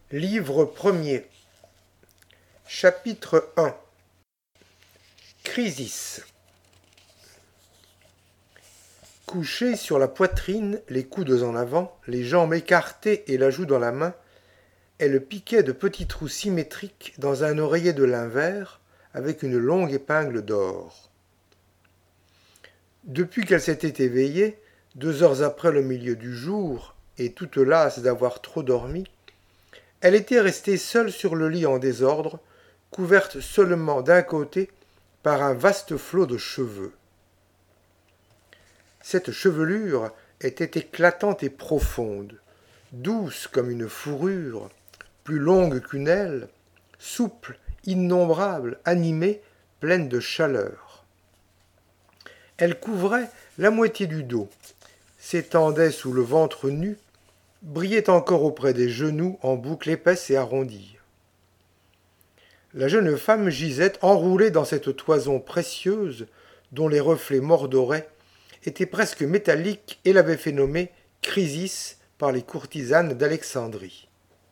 Livre premier. Chapitre 1. Crisis. Couchée sur la poitrine, les coudes en avant, les jambes écartées et la joue dans la main, elle piquait de petits trous symétriques dans un oreiller de lin vert avec une longue épingle d'or. Depuis qu'elle s'était éveillée, 2 heures après le milieu du jour, et toute lasse d'avoir trop dormi, elle était restée seule sur le lit en désordre, couverte seulement d'un côté par un vaste flot de cheveux. Cette chevelure était éclatante et profonde, douce comme une fourrure, plus longue qu'une aile, souple, innombrable, animée, pleine de chaleur. Elle couvrait la moitié du dos, s'étendait sous le ventre nu, brillait encore auprès des genoux en boucles épaisses et arrondies. La jeune femme gisait enroulée dans cette toison précieuse dont les reflets mordorés étaient presque métalliques et l'avaient fait nommer Chrysis par les courtisanes d'Alexandrie.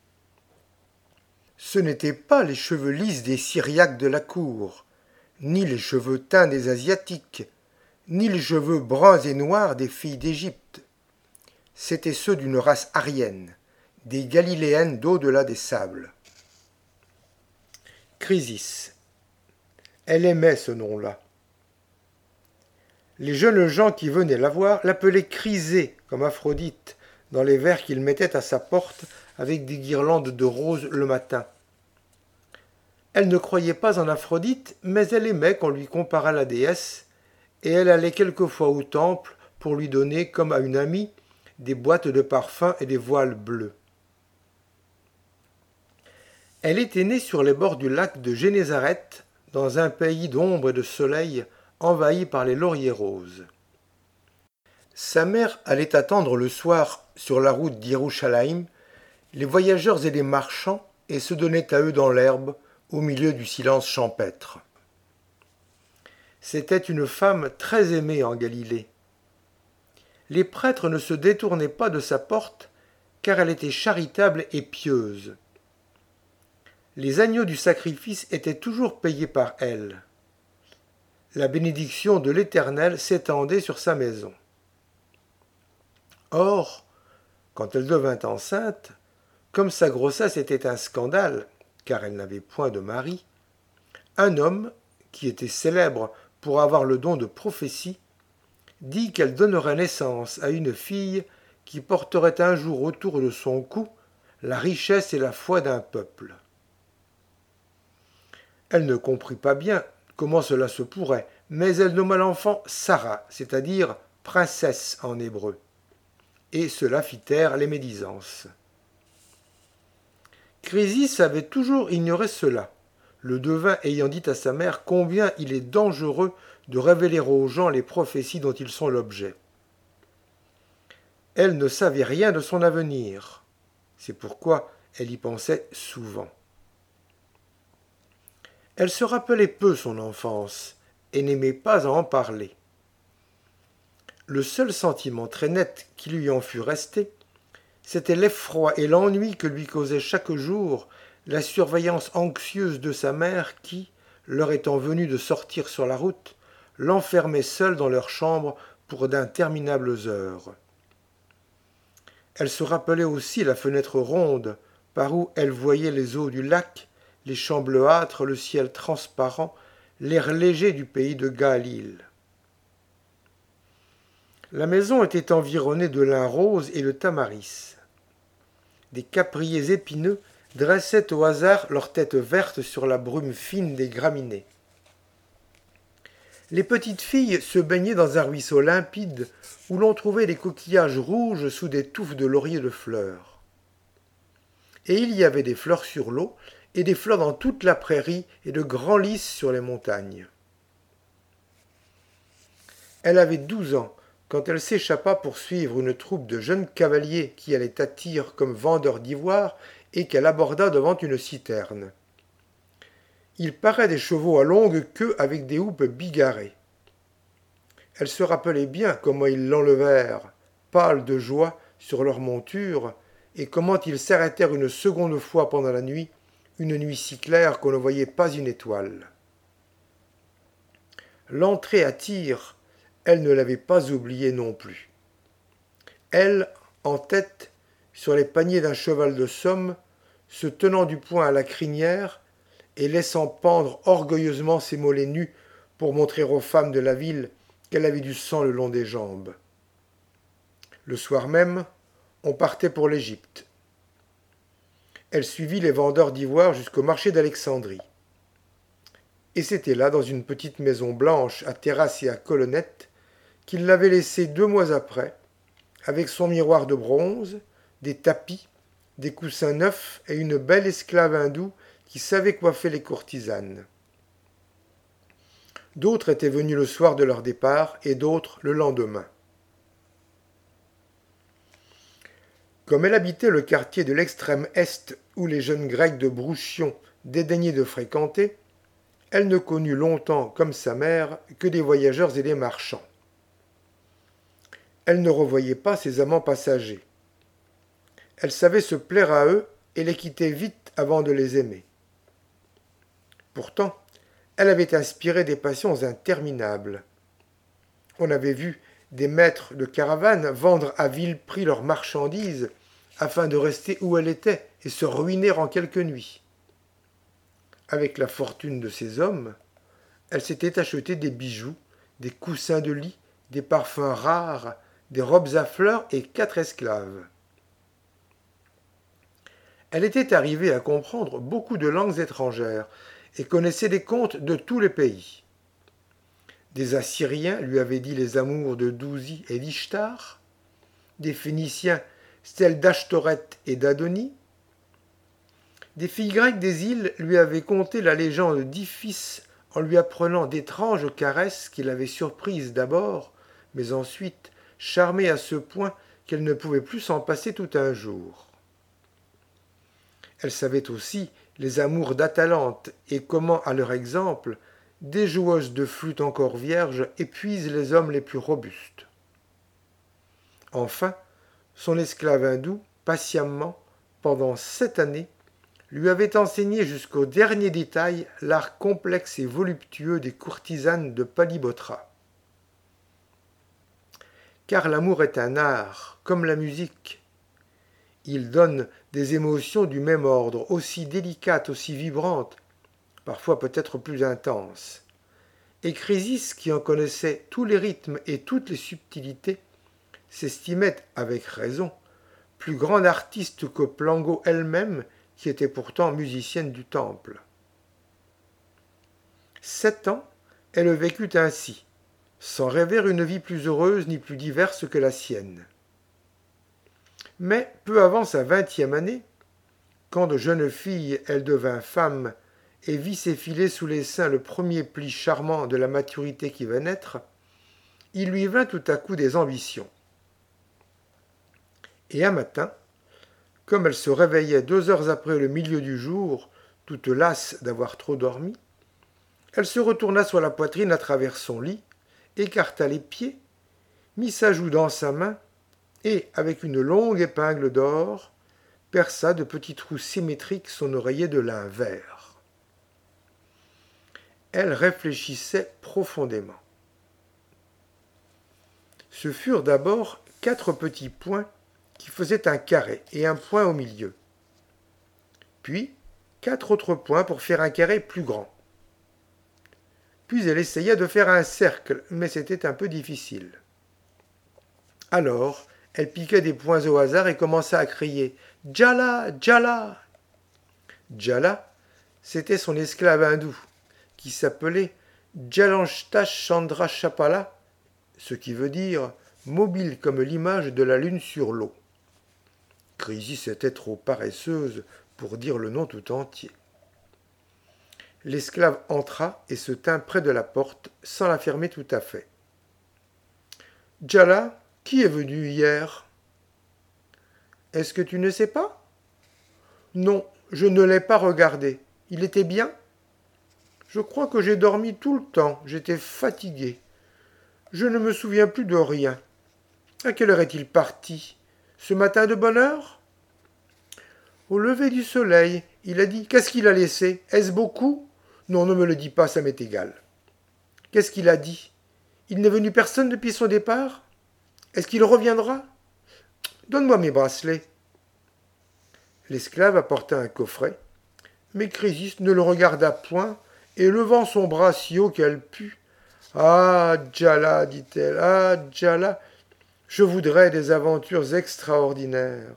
Ce n'étaient pas les cheveux lisses des Syriaques de la cour, ni les cheveux teints des Asiatiques, ni les cheveux bruns et noirs des filles d'Égypte. C'étaient ceux d'une race aryenne, des Galiléennes d'au-delà des sables. Chrysis. Elle aimait ce nom-là. Les jeunes gens qui venaient la voir l'appelaient Chrysé, comme Aphrodite, dans les vers qu'ils mettaient à sa porte avec des guirlandes de roses le matin. Elle ne croyait pas en Aphrodite, mais elle aimait qu'on lui comparât la déesse, et elle allait quelquefois au temple pour lui donner, comme à une amie, des boîtes de parfums et des voiles bleus. Elle était née sur les bords du lac de Génézareth, dans un pays d'ombre et de soleil envahi par les lauriers roses. Sa mère allait attendre le soir sur la route d'Yerushalayim les voyageurs et les marchands et se donnait à eux dans l'herbe au milieu du silence champêtre. C'était une femme très aimée en Galilée. Les prêtres ne se détournaient pas de sa porte car elle était charitable et pieuse. Les agneaux du sacrifice étaient toujours payés par elle. La bénédiction de l'Éternel s'étendait sur sa maison. Or, quand elle devint enceinte, comme sa grossesse était un scandale, car elle n'avait point de mari, un homme, qui était célèbre pour avoir le don de prophétie, dit qu'elle donnerait naissance à une fille qui porterait un jour autour de son cou la richesse et la foi d'un peuple. Elle ne comprit pas bien comment cela se pourrait, mais elle nomma l'enfant Sarah, c'est-à-dire princesse en hébreu. Et cela fit taire les médisances. Chrysis avait toujours ignoré cela, le devin ayant dit à sa mère combien il est dangereux de révéler aux gens les prophéties dont ils sont l'objet. Elle ne savait rien de son avenir. C'est pourquoi elle y pensait souvent. Elle se rappelait peu son enfance et n'aimait pas à en parler. Le seul sentiment très net qui lui en fût resté, c'était l'effroi et l'ennui que lui causait chaque jour la surveillance anxieuse de sa mère qui, l'heure étant venue de sortir sur la route, l'enfermait seule dans leur chambre pour d'interminables heures. Elle se rappelait aussi la fenêtre ronde par où elle voyait les eaux du lac, les champs bleuâtres, le ciel transparent, l'air léger du pays de Galil. La maison était environnée de lin rose et de tamaris. Des capriers épineux dressaient au hasard leurs têtes vertes sur la brume fine des graminées. Les petites filles se baignaient dans un ruisseau limpide où l'on trouvait des coquillages rouges sous des touffes de lauriers de fleurs. Et il y avait des fleurs sur l'eau et des fleurs dans toute la prairie et de grands lys sur les montagnes. Elle avait 12 ans quand elle s'échappa pour suivre une troupe de jeunes cavaliers qui allaient à Tyr comme vendeurs d'ivoire et qu'elle aborda devant une citerne. Il paraît des chevaux à longue queue avec des houppes bigarrées. Elle se rappelait bien comment ils l'enlevèrent, pâles de joie, sur leur monture, et comment ils s'arrêtèrent une seconde fois pendant la nuit, une nuit si claire qu'on ne voyait pas une étoile. L'entrée à tir, elle ne l'avait pas oubliée non plus. Elle, en tête, sur les paniers d'un cheval de somme, se tenant du poing à la crinière et laissant pendre orgueilleusement ses mollets nus pour montrer aux femmes de la ville qu'elle avait du sang le long des jambes. Le soir même, on partait pour l'Égypte. Elle suivit les vendeurs d'ivoire jusqu'au marché d'Alexandrie. Et c'était là, dans une petite maison blanche à terrasse et à colonnettes, qu'il l'avait laissée 2 mois après, avec son miroir de bronze, des tapis, des coussins neufs et une belle esclave hindoue qui savait coiffer les courtisanes. D'autres étaient venus le soir de leur départ et d'autres le lendemain. Comme elle habitait le quartier de l'extrême est où les jeunes Grecs de Brouchion dédaignaient de fréquenter, elle ne connut longtemps, comme sa mère, que des voyageurs et des marchands. Elle ne revoyait pas ses amants passagers. Elle savait se plaire à eux et les quitter vite avant de les aimer. Pourtant, elle avait inspiré des passions interminables. On avait vu des maîtres de caravane vendre à vil prix leurs marchandises afin de rester où elle était et se ruiner en quelques nuits. Avec la fortune de ces hommes, elle s'était acheté des bijoux, des coussins de lit, des parfums rares, des robes à fleurs et 4 esclaves. Elle était arrivée à comprendre beaucoup de langues étrangères et connaissait les contes de tous les pays. Des Assyriens lui avaient dit les amours de Douzi et d'Ishtar, des Phéniciens celles d'Ashtoreth et d'Adonis, des filles grecques des îles lui avaient conté la légende d'Iphis en lui apprenant d'étranges caresses qui l'avaient surprise d'abord, mais ensuite charmée à ce point qu'elle ne pouvait plus s'en passer tout un jour. Elle savait aussi les amours d'Atalante et comment, à leur exemple, des joueuses de flûte encore vierges épuisent les hommes les plus robustes. Enfin, son esclave hindou, patiemment, pendant 7 années, lui avait enseigné jusqu'au dernier détail l'art complexe et voluptueux des courtisanes de Palibotra. Car l'amour est un art, comme la musique. Il donne des émotions du même ordre, aussi délicates, aussi vibrantes, parfois peut-être plus intenses. Et Crésis, qui en connaissait tous les rythmes et toutes les subtilités, s'estimait, avec raison, plus grande artiste que Plango elle-même, qui était pourtant musicienne du temple. 7 ans, elle vécut ainsi, sans rêver une vie plus heureuse ni plus diverse que la sienne. Mais peu avant sa 20e année, quand de jeune fille elle devint femme et vit s'effiler sous les seins le premier pli charmant de la maturité qui va naître, il lui vint tout à coup des ambitions. Et un matin, comme elle se réveillait 2 heures après le milieu du jour, toute lasse d'avoir trop dormi, elle se retourna sur la poitrine à travers son lit, écarta les pieds, mit sa joue dans sa main et, avec une longue épingle d'or, perça de petits trous symétriques son oreiller de lin vert. Elle réfléchissait profondément. Ce furent d'abord 4 petits points qui faisaient un carré et un point au milieu. Puis 4 autres points pour faire un carré plus grand. Puis elle essaya de faire un cercle, mais c'était un peu difficile. Alors, elle piqua des points au hasard et commença à crier « Djala, Djala !» Djala, c'était son esclave hindou, qui s'appelait Djalanshta Chandra Chapala, ce qui veut dire « mobile comme l'image de la lune sur l'eau ». Crésis était trop paresseuse pour dire le nom tout entier. L'esclave entra et se tint près de la porte sans la fermer tout à fait. « Djala, qui est venu hier ?»« Est-ce que tu ne sais pas ?»« Non, je ne l'ai pas regardé. Il était bien ?»« Je crois que j'ai dormi tout le temps. J'étais fatigué. Je ne me souviens plus de rien. À quelle heure est-il parti ? Ce matin de bonne heure ? Au lever du soleil, il a dit. Qu'est-ce qu'il a laissé? Est-ce beaucoup? Non, ne me le dis pas, ça m'est égal. Qu'est-ce qu'il a dit? Il n'est venu personne depuis son départ? Est-ce qu'il reviendra? Donne-moi mes bracelets. L'esclave apporta un coffret, mais Crésis ne le regarda point, et levant son bras si haut qu'elle put. Ah, Djala, dit-elle, ah, Djala, je voudrais des aventures extraordinaires.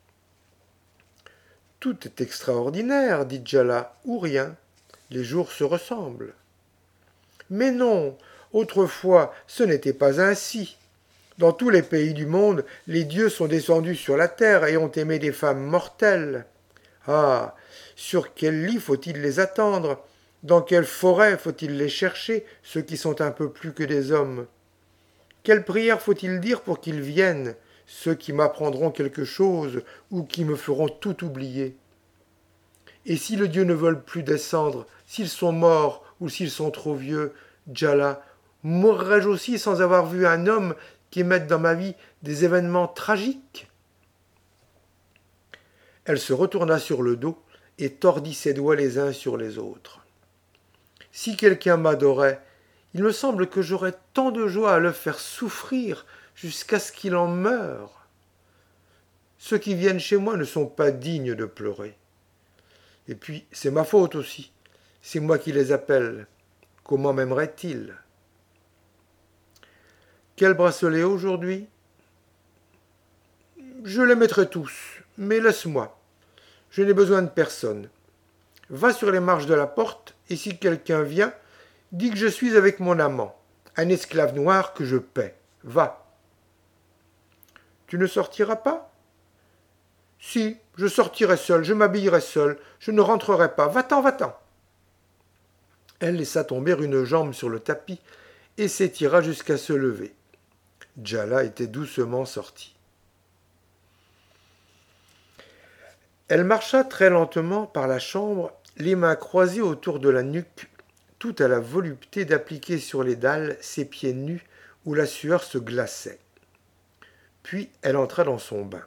Tout est extraordinaire, dit Djala, ou rien. Les jours se ressemblent. Mais non, autrefois, ce n'était pas ainsi. Dans tous les pays du monde, les dieux sont descendus sur la terre et ont aimé des femmes mortelles. Ah, sur quel lit faut-il les attendre? Dans quelle forêt faut-il les chercher, ceux qui sont un peu plus que des hommes? Quelle prière faut-il dire pour qu'ils viennent, ceux qui m'apprendront quelque chose ou qui me feront tout oublier? Et si le Dieu ne veulent plus descendre, s'ils sont morts ou s'ils sont trop vieux, Djala, mourrai-je aussi sans avoir vu un homme qui mette dans ma vie des événements tragiques? Elle se retourna sur le dos et tordit ses doigts les uns sur les autres. Si quelqu'un m'adorait, il me semble que j'aurais tant de joie à le faire souffrir jusqu'à ce qu'il en meure. Ceux qui viennent chez moi ne sont pas dignes de pleurer. Et puis, c'est ma faute aussi. C'est moi qui les appelle. Comment m'aimeraient-ils? Quel bracelet aujourd'hui? Je les mettrai tous, mais laisse-moi. Je n'ai besoin de personne. Va sur les marches de la porte, et si quelqu'un vient, dis que je suis avec mon amant, un esclave noir que je paie. Va. Tu ne sortiras pas? Si, je sortirai seul, je m'habillerai seul, je ne rentrerai pas. Va-t'en, va-t'en. Elle laissa tomber une jambe sur le tapis et s'étira jusqu'à se lever. Djala était doucement sortie. Elle marcha très lentement par la chambre, les mains croisées autour de la nuque, tout à la volupté d'appliquer sur les dalles ses pieds nus où la sueur se glaçait. Puis elle entra dans son bain.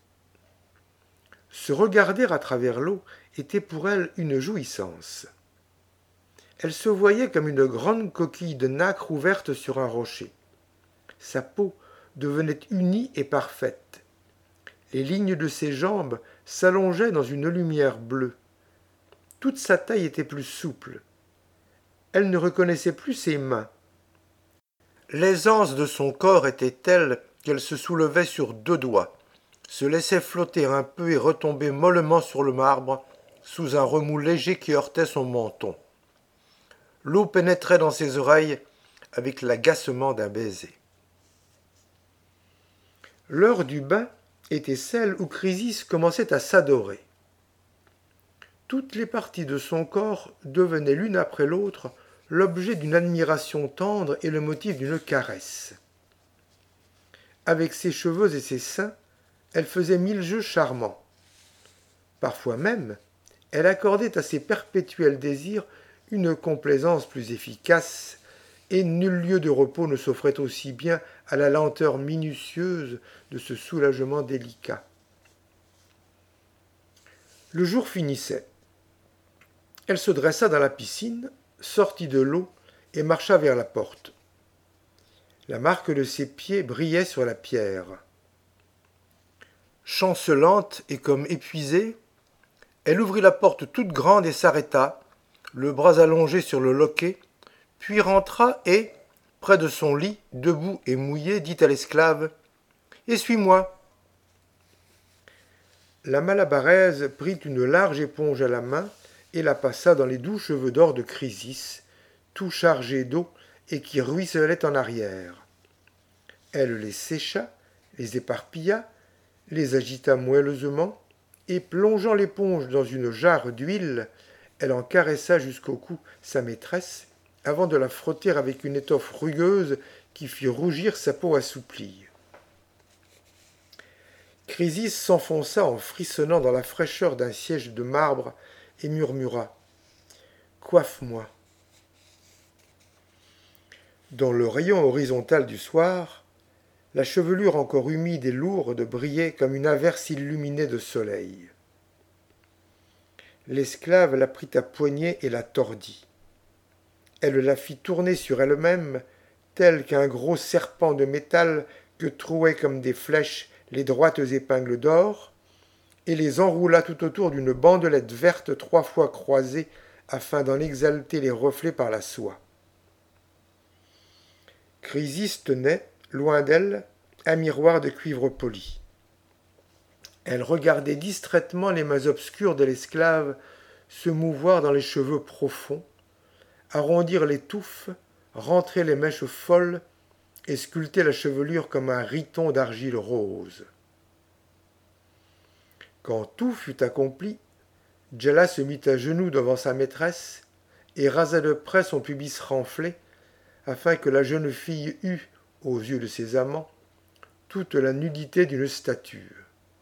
Se regarder à travers l'eau était pour elle une jouissance. Elle se voyait comme une grande coquille de nacre ouverte sur un rocher. Sa peau devenait unie et parfaite. Les lignes de ses jambes s'allongeaient dans une lumière bleue. Toute sa taille était plus souple. Elle ne reconnaissait plus ses mains. L'aisance de son corps était telle qu'elle se soulevait sur 2 doigts, se laissait flotter un peu et retomber mollement sur le marbre sous un remous léger qui heurtait son menton. L'eau pénétrait dans ses oreilles avec l'agacement d'un baiser. L'heure du bain était celle où Chrysis commençait à s'adorer. Toutes les parties de son corps devenaient l'une après l'autre l'objet d'une admiration tendre et le motif d'une caresse. Avec ses cheveux et ses seins, elle faisait 1000 jeux charmants. Parfois même, elle accordait à ses perpétuels désirs une complaisance plus efficace, et nul lieu de repos ne s'offrait aussi bien à la lenteur minutieuse de ce soulagement délicat. Le jour finissait. Elle se dressa dans la piscine, sortit de l'eau et marcha vers la porte. La marque de ses pieds brillait sur la pierre. Chancelante et comme épuisée, elle ouvrit la porte toute grande et s'arrêta, le bras allongé sur le loquet, puis rentra et, près de son lit, debout et mouillé, dit à l'esclave « Essuie-moi !» La Malabaraise prit une large éponge à la main et la passa dans les doux cheveux d'or de Chrysis, tout chargés d'eau et qui ruisselaient en arrière. Elle les sécha, les éparpilla, les agita moelleusement, et plongeant l'éponge dans une jarre d'huile, elle en caressa jusqu'au cou sa maîtresse, avant de la frotter avec une étoffe rugueuse qui fit rougir sa peau assouplie. Chrysis s'enfonça en frissonnant dans la fraîcheur d'un siège de marbre et murmura « Coiffe-moi ». Dans le rayon horizontal du soir, la chevelure encore humide et lourde brillait comme une averse illuminée de soleil. l'esclave la prit à poignée et la tordit. Elle la fit tourner sur elle-même, tel qu'un gros serpent de métal que trouaient comme des flèches les droites épingles d'or, et les enroula tout autour d'une bandelette verte 3 fois croisée afin d'en exalter les reflets par la soie. Chrysis tenait, loin d'elle, un miroir de cuivre poli. Elle regardait distraitement les mains obscures de l'esclave se mouvoir dans les cheveux profonds, arrondir les touffes, rentrer les mèches folles et sculpter la chevelure comme un riton d'argile rose. Quand tout fut accompli, Djella se mit à genoux devant sa maîtresse et rasa de près son pubis renflé, afin que la jeune fille eût, aux yeux de ses amants, toute la nudité d'une statue.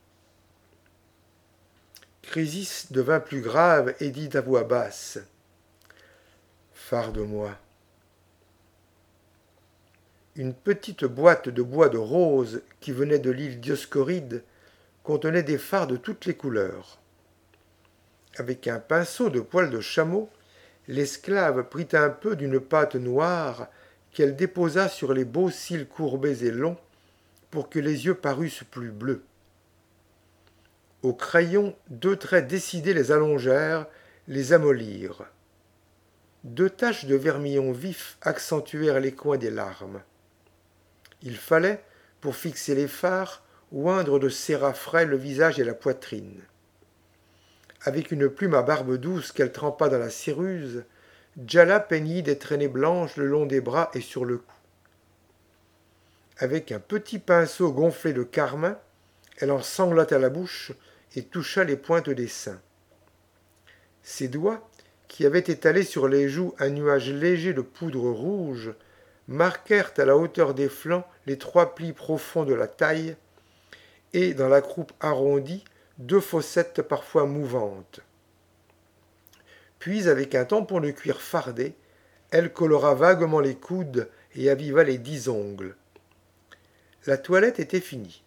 Chrysis devint plus grave et dit à voix basse : « Farde-moi. » Une petite boîte de bois de rose qui venait de l'île Dioscoride contenait des fards de toutes les couleurs. Avec un pinceau de poil de chameau, l'esclave prit un peu d'une pâte noire qu'elle déposa sur les beaux cils courbés et longs pour que les yeux parussent plus bleus. Au crayon, 2 traits décidés les allongèrent, les amollirent. 2 taches de vermillon vif accentuèrent les coins des larmes. Il fallait, pour fixer les fards, oindre de cérat frais le visage et la poitrine. Avec une plume à barbe douce qu'elle trempa dans la céruse, Djalla peignit des traînées blanches le long des bras et sur le cou. Avec un petit pinceau gonflé de carmin, elle en sanglota la bouche et toucha les pointes des seins. Ses doigts, qui avaient étalé sur les joues un nuage léger de poudre rouge, marquèrent à la hauteur des flancs les 3 plis profonds de la taille et, dans la croupe arrondie, 2 fossettes parfois mouvantes. Puis, avec un tampon de cuir fardé, elle colora vaguement les coudes et aviva les 10 ongles. La toilette était finie.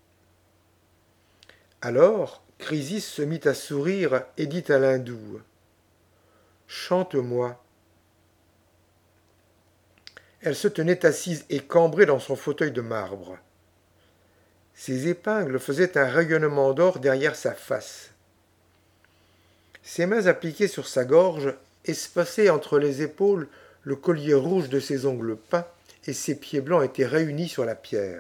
Alors, Chrysis se mit à sourire et dit à l'hindou : « Chante-moi. » Elle se tenait assise et cambrée dans son fauteuil de marbre. Ses épingles faisaient un rayonnement d'or derrière sa face. Ses mains appliquées sur sa gorge espaçaient entre les épaules le collier rouge de ses ongles peints et ses pieds blancs étaient réunis sur la pierre.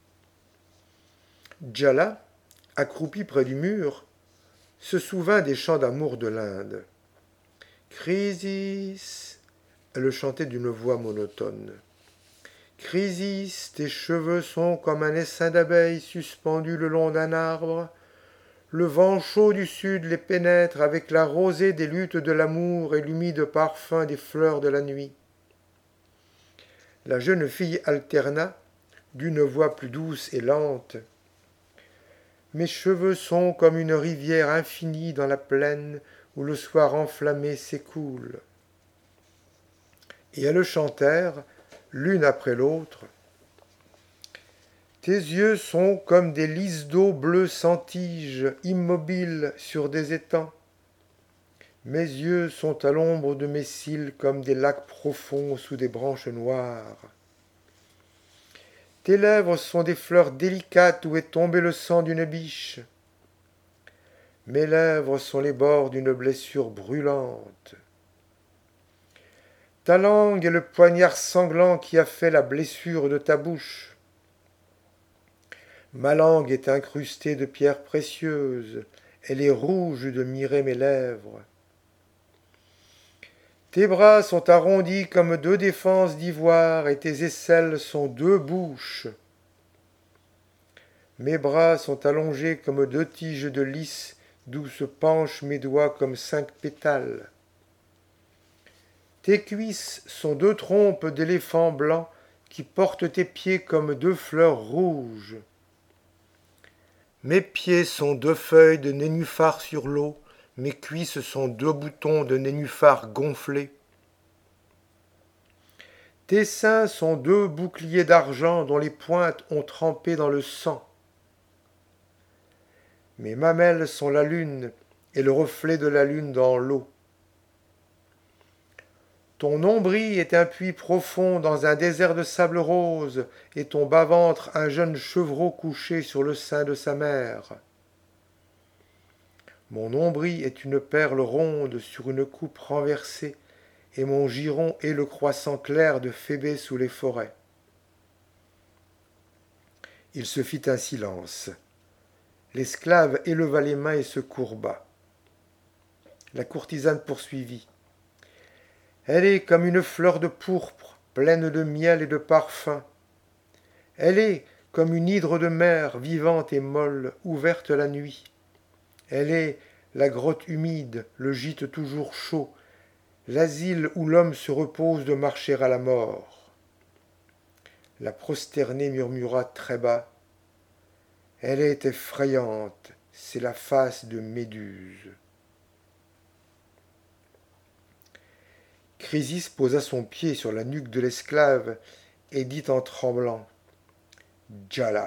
Djalla, accroupi près du mur, se souvint des chants d'amour de l'Inde. « Chrysis » elle le chantait d'une voix monotone. « Chrysis, tes cheveux sont comme un essaim d'abeilles suspendu le long d'un arbre. Le vent chaud du sud les pénètre avec la rosée des luttes de l'amour et l'humide parfum des fleurs de la nuit. » La jeune fille alterna, d'une voix plus douce et lente. Mes cheveux sont comme une rivière infinie dans la plaine où le soir enflammé s'écoule. Et elles chantèrent, l'une après l'autre. Tes yeux sont comme des lys d'eau bleue sans tige, immobiles sur des étangs. Mes yeux sont à l'ombre de mes cils comme des lacs profonds sous des branches noires. Tes lèvres sont des fleurs délicates où est tombé le sang d'une biche. Mes lèvres sont les bords d'une blessure brûlante. Ta langue est le poignard sanglant qui a fait la blessure de ta bouche. Ma langue est incrustée de pierres précieuses, elle est rouge de mirer mes lèvres. Tes bras sont arrondis comme 2 défenses d'ivoire et tes aisselles sont 2 bouches. Mes bras sont allongés comme 2 tiges de lys d'où se penchent mes doigts comme 5 pétales. Tes cuisses sont 2 trompes d'éléphant blanc qui portent tes pieds comme 2 fleurs rouges. Mes pieds sont 2 feuilles de nénuphar sur l'eau, mes cuisses sont 2 boutons de nénuphar gonflés. Tes seins sont 2 boucliers d'argent dont les pointes ont trempé dans le sang. Mes mamelles sont la lune et le reflet de la lune dans l'eau. Ton nombril est un puits profond dans un désert de sable rose, et ton bas-ventre un jeune chevreau couché sur le sein de sa mère. Mon nombril est une perle ronde sur une coupe renversée, et mon giron est le croissant clair de Phébé sous les forêts. Il se fit un silence. L'esclave éleva les mains et se courba. La courtisane poursuivit. Elle est comme une fleur de pourpre, pleine de miel et de parfum. Elle est comme une hydre de mer, vivante et molle, ouverte la nuit. Elle est la grotte humide, le gîte toujours chaud, l'asile où l'homme se repose de marcher à la mort. La prosternée murmura très bas. Elle est effrayante, c'est la face de Méduse. Chrysis posa son pied sur la nuque de l'esclave et dit en tremblant « Djala !»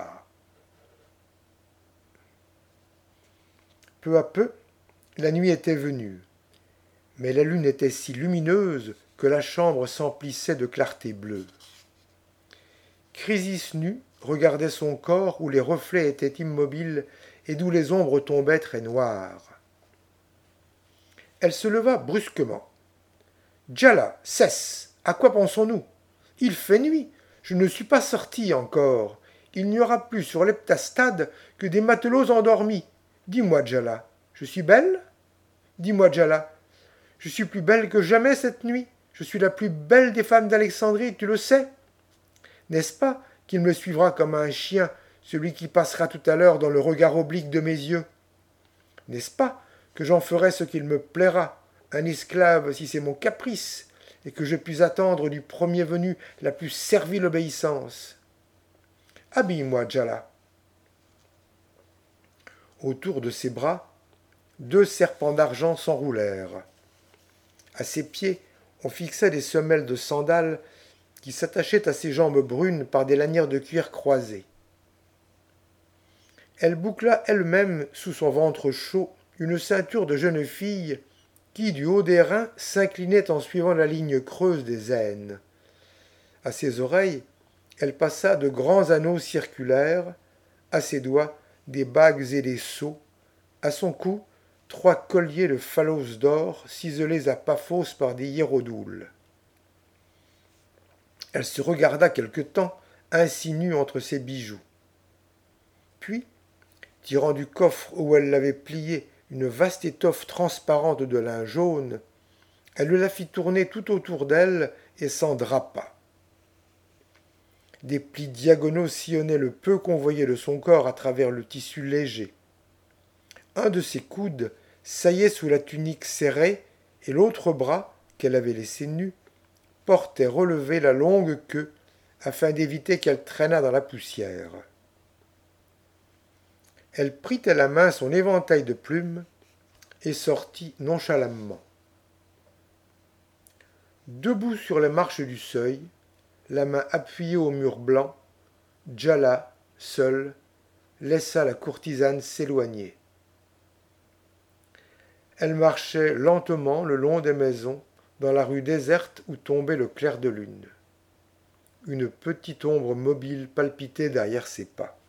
Peu à peu, la nuit était venue, mais la lune était si lumineuse que la chambre s'emplissait de clarté bleue. Chrysis nu regardait son corps où les reflets étaient immobiles et d'où les ombres tombaient très noires. Elle se leva brusquement. « Djala, cesse. À quoi pensons-nous? Il fait nuit. Je ne suis pas sorti encore. Il n'y aura plus sur l'heptastade que des matelots endormis. Dis-moi, Djala, je suis belle? Dis-moi, Djala, je suis plus belle que jamais cette nuit. Je suis la plus belle des femmes d'Alexandrie, tu le sais. N'est-ce pas qu'il me suivra comme un chien, celui qui passera tout à l'heure dans le regard oblique de mes yeux? N'est-ce pas que j'en ferai ce qu'il me plaira, un esclave si c'est mon caprice, et que je puis attendre du premier venu la plus servile obéissance? Habille-moi, Djala. » Autour de ses bras, 2 serpents d'argent s'enroulèrent. À ses pieds, on fixait des semelles de sandales qui s'attachaient à ses jambes brunes par des lanières de cuir croisées. Elle boucla elle-même sous son ventre chaud une ceinture de jeune fille qui, du haut des reins, s'inclinait en suivant la ligne creuse des aines. À ses oreilles, elle passa de grands anneaux circulaires, à ses doigts des bagues et des sceaux, à son cou 3 colliers de phallos d'or ciselés à Paphos par des hiérodoules. Elle se regarda quelque temps, ainsi nue entre ses bijoux. Puis, tirant du coffre où elle l'avait plié une vaste étoffe transparente de lin jaune, elle la fit tourner tout autour d'elle et s'en drapa. Des plis diagonaux sillonnaient le peu qu'on voyait de son corps à travers le tissu léger. Un de ses coudes saillait sous la tunique serrée et l'autre bras, qu'elle avait laissé nu, portait relevée la longue queue afin d'éviter qu'elle traînât dans la poussière. Elle prit à la main son éventail de plumes et sortit nonchalamment. Debout sur les marches du seuil, la main appuyée au mur blanc, Djala, seule, laissa la courtisane s'éloigner. Elle marchait lentement le long des maisons, dans la rue déserte où tombait le clair de lune. Une petite ombre mobile palpitait derrière ses pas.